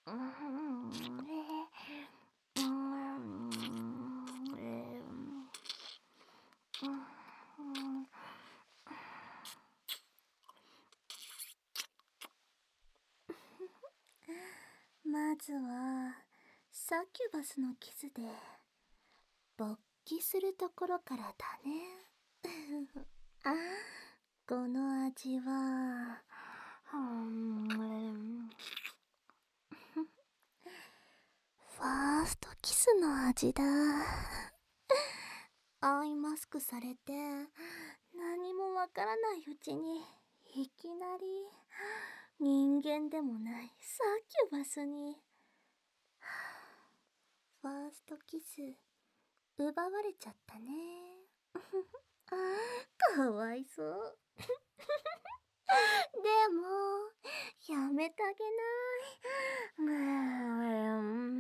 うん、うん、まずはサキュバスのキスで勃起するところからだね。あ、この味は、ファーストキスの味だ。アイマスクされて何もわからないうちにいきなり人間でもないサキュバスにファーストキス奪われちゃったね。かわいそう。でもやめてあげない。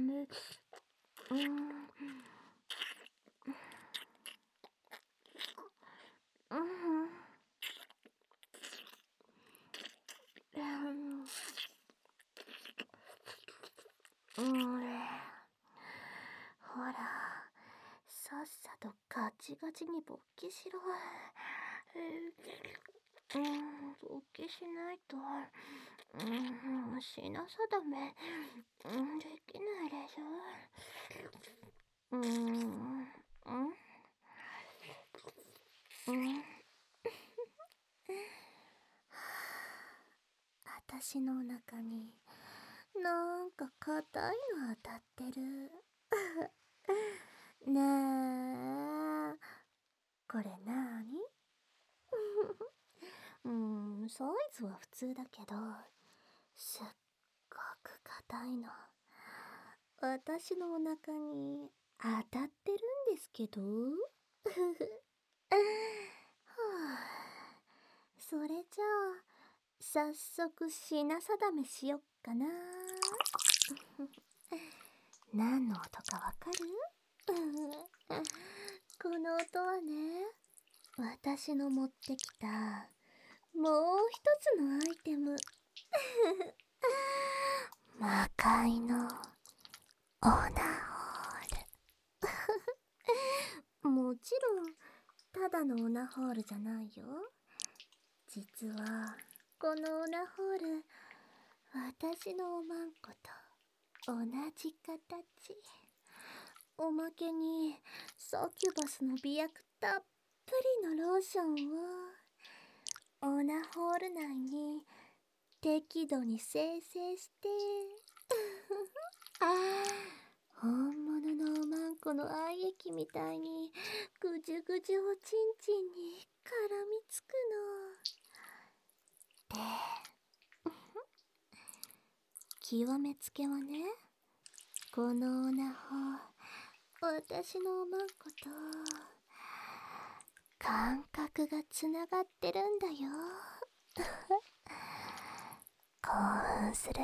ほら、さっさとガチガチに勃起しろ。勃起しないと、品定め、できないでしょ。私のお腹になんか硬いの当たってる。ねえ、これなーに？サイズは普通だけど、すっごく硬いの。私のお腹に当たってるんですけど。はあ、それじゃあ、早速品定めしよっかな。何の音かわかる？この音はね、私の持ってきたもう一つのアイテム。魔界のオナホール。もちろんただのオナホールじゃないよ。実はこのオナホール、私のおまんこと同じ形。おまけにサキュバスの美薬たっぷりのローションをオナホール内に適度に生成して本物のおまんこの愛液みたいにぐじゅぐじゅおちんちんに絡みつくの。で、極めつけはね、このオナホ、私のおまんこと感覚がつながってるんだよ。興奮する？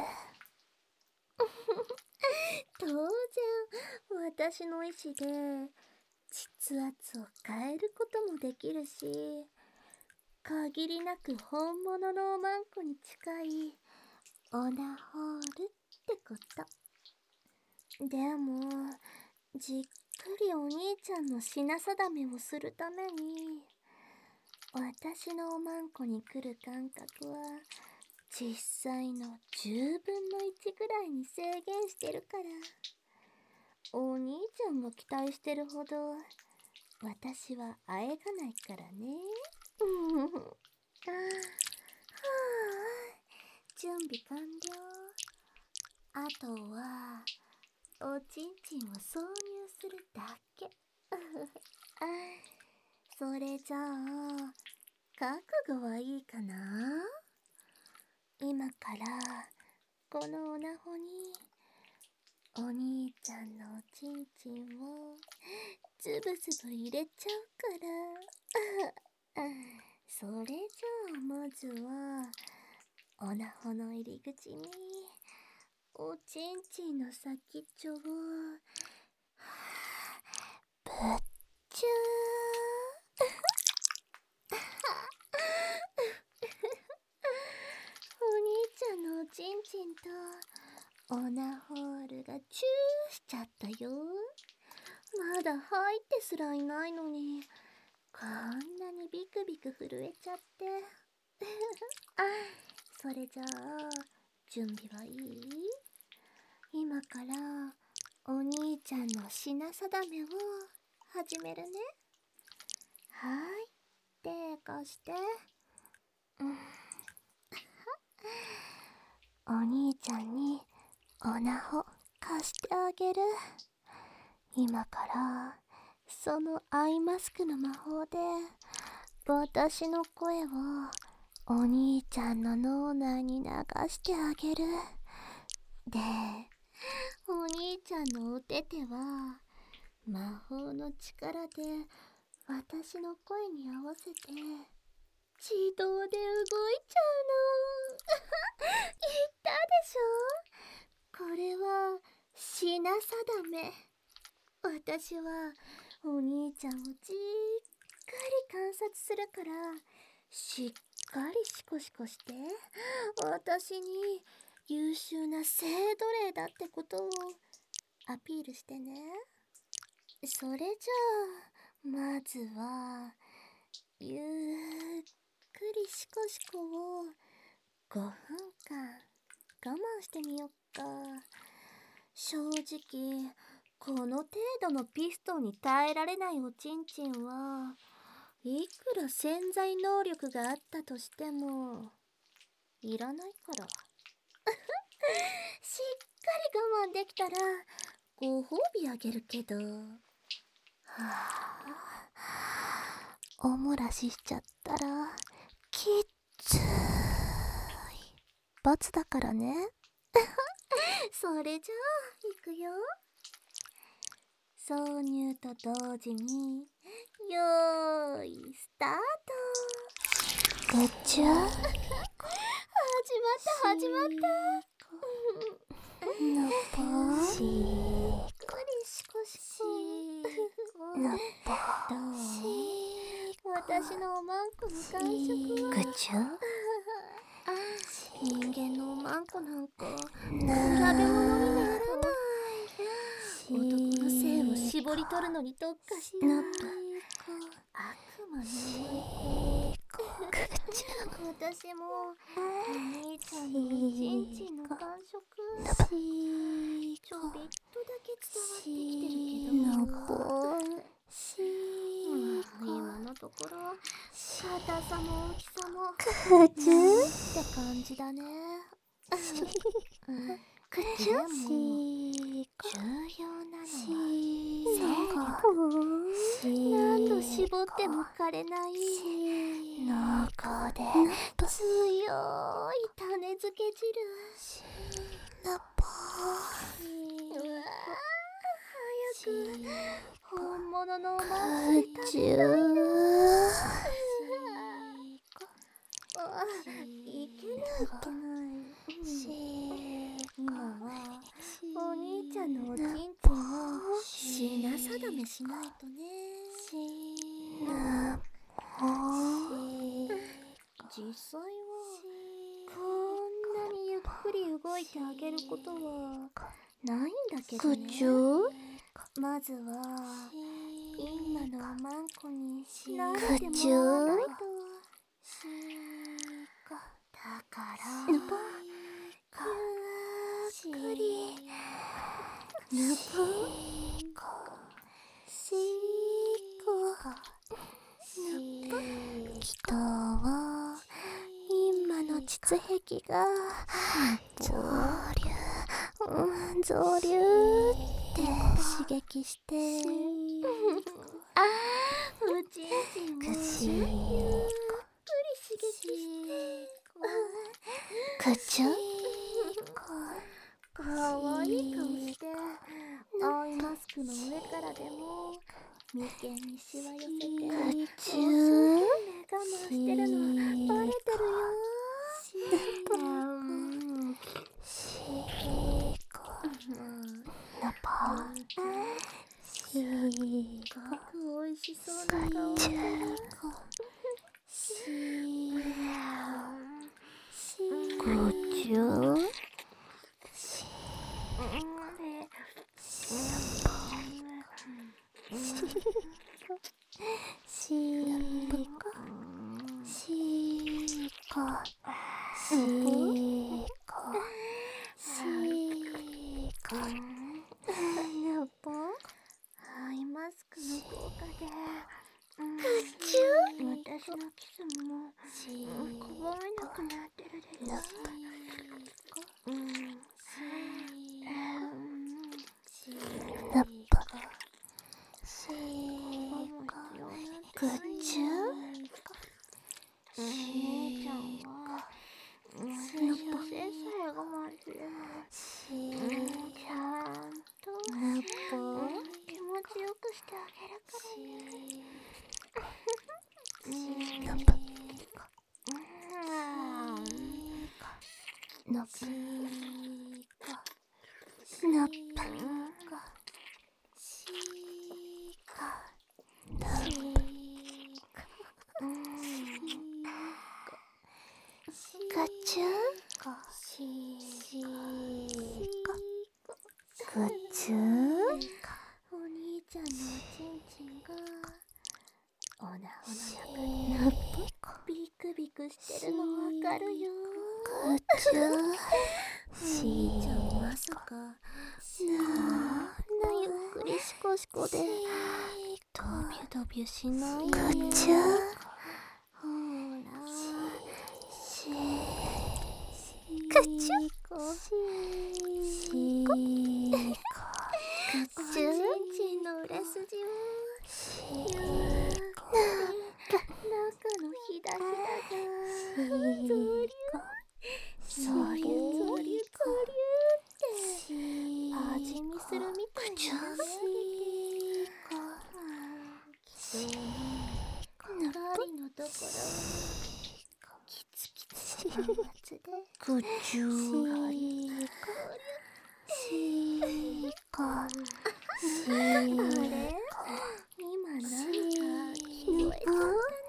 当然私の意志で筆圧を変えることもできるし、限りなく本物のおまんこに近いオナホールってこと。でもじっくりお兄ちゃんの品定めをするために、私のおまんこに来る感覚は実際の10分の1ぐらいに制限してるから、お兄ちゃんが期待してるほど私はあえがないからね。はあ、準備完了。あとはおちんちんを挿入するだけ。それじゃあ覚悟はいいかな？今からこのオナホにお兄ちゃんのおちんちんをズブズブ入れちゃうから。それじゃあまずはオナホの入り口におちんちんの先っちょをぶっちゅー。お兄ちゃんのおちんちんとオナホールがチューしちゃったよ。まだ入ってすらいないのに、こんなにビクビク震えちゃって。それじゃあ、準備はいい？今からお兄ちゃんの品定めを始めるね。はい、手貸して。お兄ちゃんにオナホ貸してあげる。今からそのアイマスクの魔法で私の声をお兄ちゃんの脳内に流してあげる。で、お兄ちゃんのお手手は魔法の力で私の声に合わせて自動で動いちゃうの。言ったでしょ？これは品定め。私はお兄ちゃんをじっくり観察するから、しっかりシコシコして私に優秀な精奴隷だってことをアピールしてね。それじゃあまずはゆっくりシコシコを5分間我慢してみよっか。正直この程度のピストンに耐えられないおちんちんはいくら潜在能力があったとしてもいらないから。しっかり我慢できたらご褒美あげるけど。おもらししちゃったらきっつい罰だからね。それじゃあいくよ。挿入と同時によーいスタート。ぐっちゃ始まったのぽしーこりしこしこのぽどう？私のおまんこの感触は。ぐちゃ人間のおまんこなんか比べ物にならない。男の性を絞り取るのに特化した悪魔のおまんこ。私もお兄ちゃんのおちんちんの感触ちょびっとだけ伝わってきてるけど、今のところ硬さも大きさもって感じだね。でも重要なのは何度絞っても枯れない濃厚で強い種漬け汁。うわ早く本物のおまんこで食べたいな。いけない今はお兄ちゃんのおちんちんを品定めしないとね。実際はこんなにゆっくり動いてあげることはないんだけどね。まずは今のおまんこに慣れてもらわないと。だからゆっくりぬぽしこ人は今の膣壁が増流って刺激しておちんちんをゆっくり刺激してくちゃかわいい顔してアイマスクの上からでも眉間にシワ寄せて一生懸命我慢してるのバレてるよ。すっごくおいしそうな顔してる。ぐちゅしーこしーこしーこしーこぬっぽアイマスクの効果で私のキスもこぼれなくなってるでしょ。ぬっぽしーこぐっちゅお姉ちゃんは私の先生がまずちゃんと気持ちよくしてあげるからね。のっぽのっぽガチュガチュお兄ちゃんのおちんちんがおなおの中でビクビクしてるのわかるよ。ガチュお兄ちゃんまさかこんなゆっくりシコシコでドビュドビュしないよね。ガチュほらガチュおちんちんの売れ筋をゆっくり中のひだひだがゾリュって味見するみたいになねガリのところキツキツなやつでぐちゅガリあれ今何か聞こえたか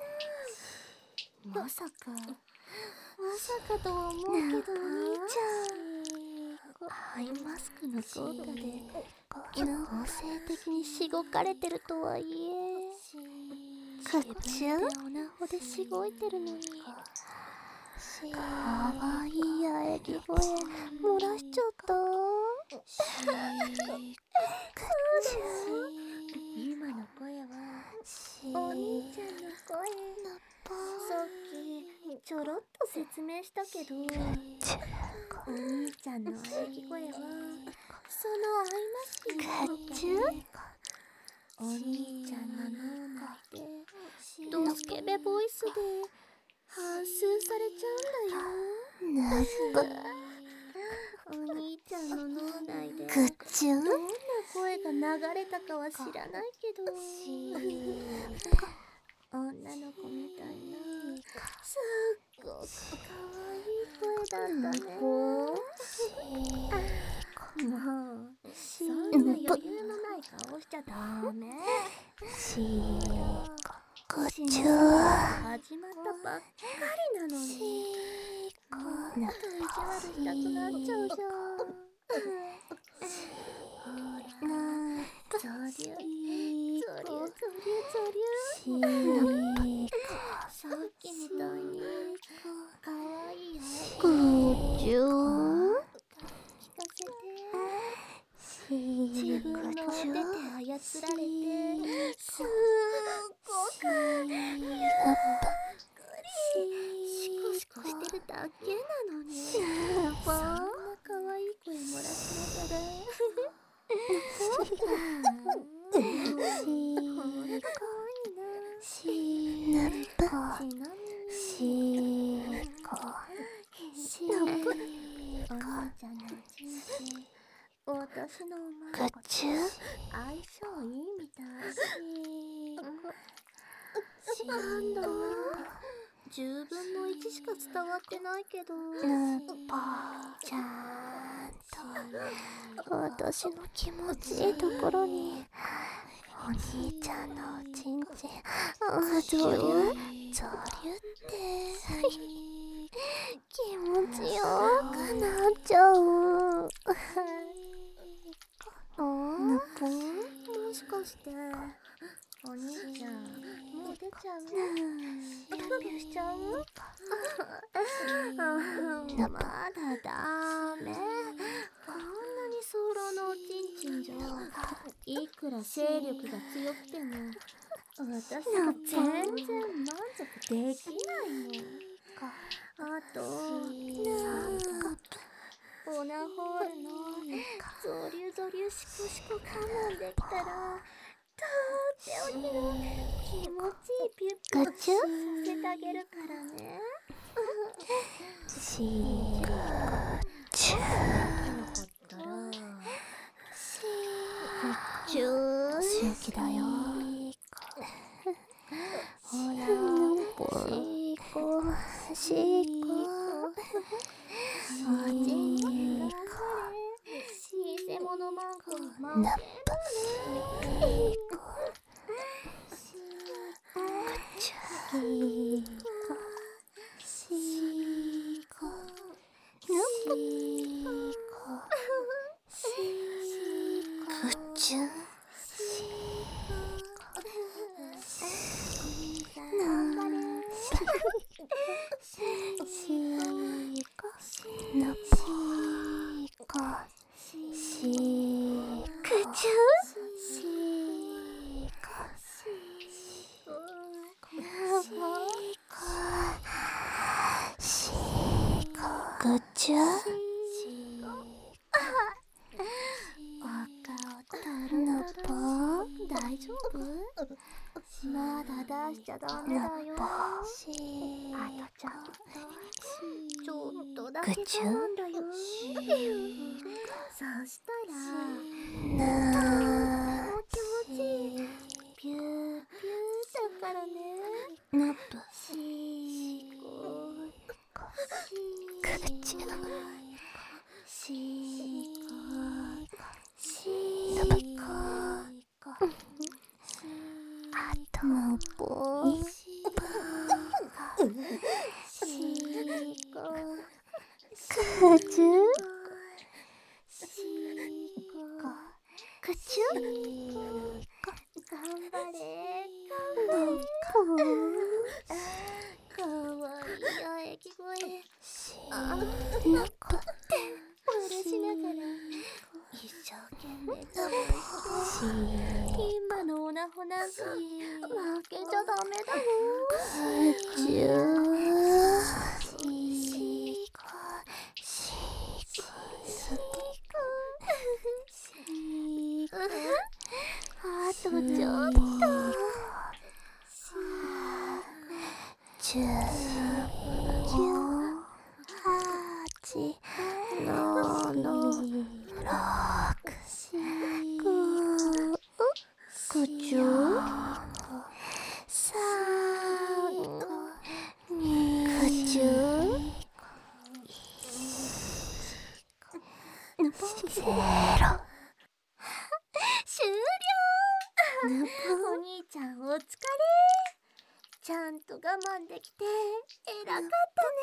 な。まさかとは思うけどお兄ちゃんアイマスクの効果で強制的にしごかれてるとはいえ自分でオナホでしごいてるのにかわいい喘ぎ声漏らしちゃった。今の声はお兄ちゃんの声。さっきちょろっと説明したけどお兄ちゃんの喘ぎ声はそのアイマスクの効果でお兄ちゃんの脳内でドスケベボイスで反芻されちゃうんだよ。お兄ちゃんの脳内でどんな声が流れたかは知らないけど女の子みたいなすっごくかわいい声だったね。もうそんな余裕のない顔しちゃダメ。年の始まったばっかりなのにもっと意地悪したくなっちゃうじゃん。ほらゾリュさっきみたいにかわいい声聞かせて。自分のお手で操られてすっごくゆっくりシコシコしてるだけなのにそんなかわいい声漏らしながらほんとかわいいな。ちなみにお兄ちゃんのおちんちん私のおまんこと相性いいみたい。なんだ10分の1しか伝わってないけどちゃんと私の気持ちいいところにお兄ちゃんのおちんちんゾリュって気持ちよくなっちゃう。もしかしてお兄ちゃん、もう出ちゃう？ピューピューしちゃう？まだダメ。こんなに早漏のおちんちんじゃ、いくら勢力が強くても私は全然満足できないの。あとオナホールのゾリュゾリュシコシコ我慢できたら、とっておきの気持ちいいピュッピュッさせてあげるからね。シーチューったらチュー好きだよ。ほらシーコシーコおちんちん頑張れ。偽物マンコに負けない。大丈夫？まだ出しちゃダメだよ。あとちょっとだけ我慢だよ。そしたらとっても気持ちいいピューピューだからね。シーコシーコシーコあともうぽーシーコくちゅシーコくちゅ頑張れかわいい喘ぎ声嬉しながら一生懸命今のオナホなんか負けちゃダメだよ。くちあとちょっと終了。お兄ちゃんお疲れ。ちゃんと我慢できて偉かったね。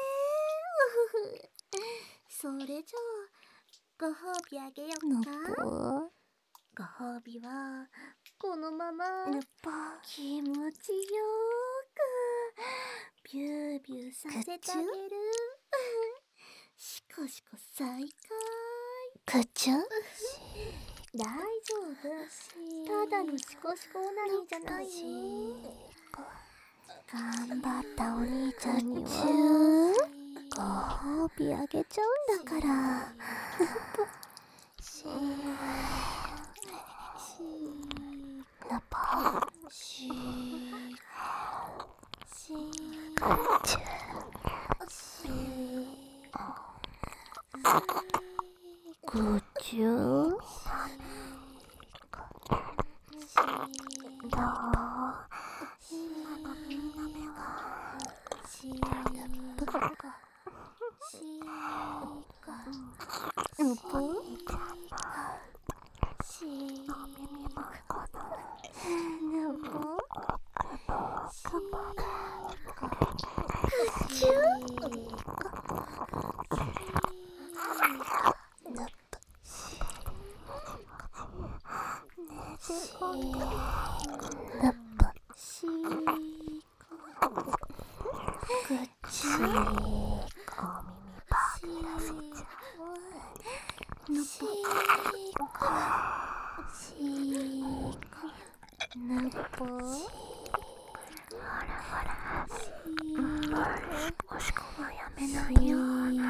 それじゃあご褒美あげよっか。ご褒美はこのまま気持ちよくビュービューさせてあげる。シコシコ再開。大丈夫。ただのシコシコオナニーじゃないよ。頑張ったお兄ちゃんにはご褒美あげちゃうんだから。ぐちゅどうおしこはやめないよ。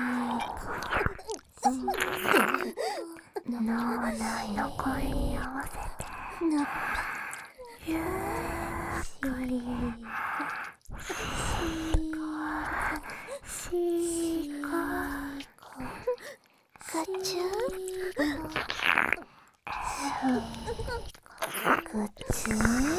脳内の声に合わせてゆっくりしーこガチュぐちゅ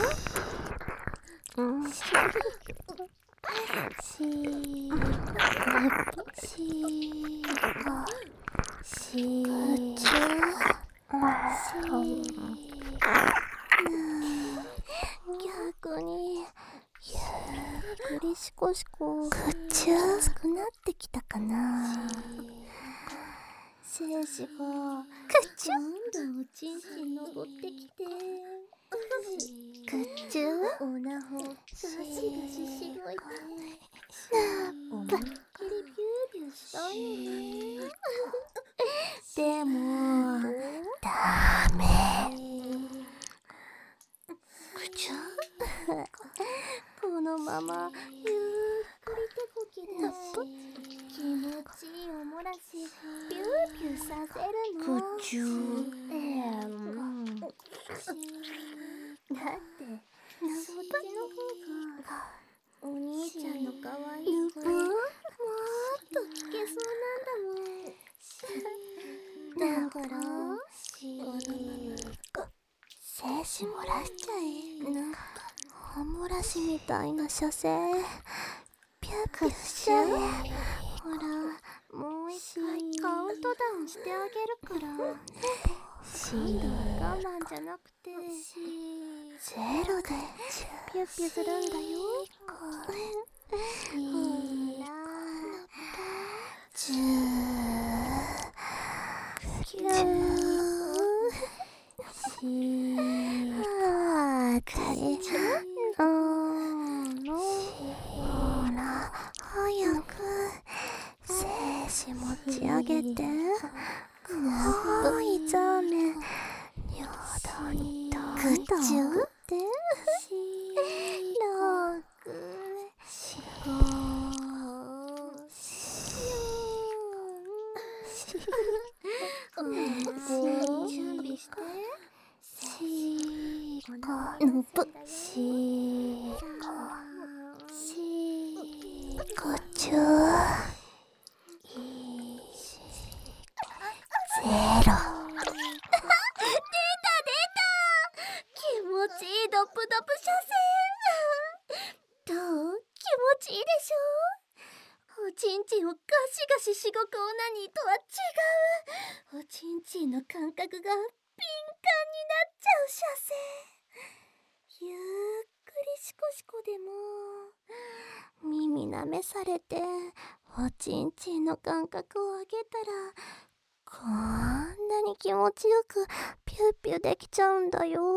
逆にゆっくりしこしこきつくなってきたかな。精子がどんどんおちんちん登ってきてオナホガシガシしごいて思いっきりビュービューしたいよね。でもダメ。このままゆっくり手こきで気持ちいいおもらしビュービューさせるの。だってそっちの方がお兄ちゃんの可愛い声もっと聞けそうなんだもん。だから精子漏らしちゃえ。おもらしみたいな射精ピュッピュッしちゃえ。ほらもう一回カウントダウンしてあげるから。我慢じゃなくてゼロでピュッピュするんだよ。ほらキューほら早く精子持ち上げて。可愛いザーメン尿道にどんどん送って準備してゼロ。気持ちいいドップドップ射精。どう？気持ちいいでしょ？おちんちんをガシガシしごくオナニーとは違う。おちんちんの感覚が敏感になっちゃう射精。ゆっくりしこしこでも耳舐めされておちんちんの感覚を上げたらこんなに気持ちよくピューピューできちゃうんだよ。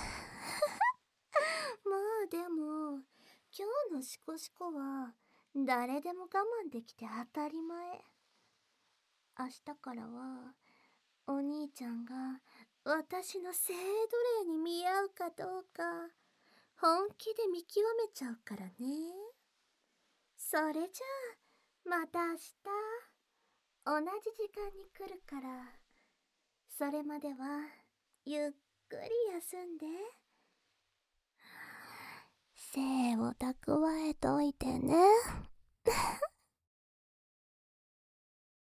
まあでも今日のシコシコは誰でも我慢できて当たり前。明日からはお兄ちゃんが私の性奴隷に見合うかどうか本気で見極めちゃうからね。それじゃあまた明日同じ時間に来るから、それまではゆっくり休んで。精を蓄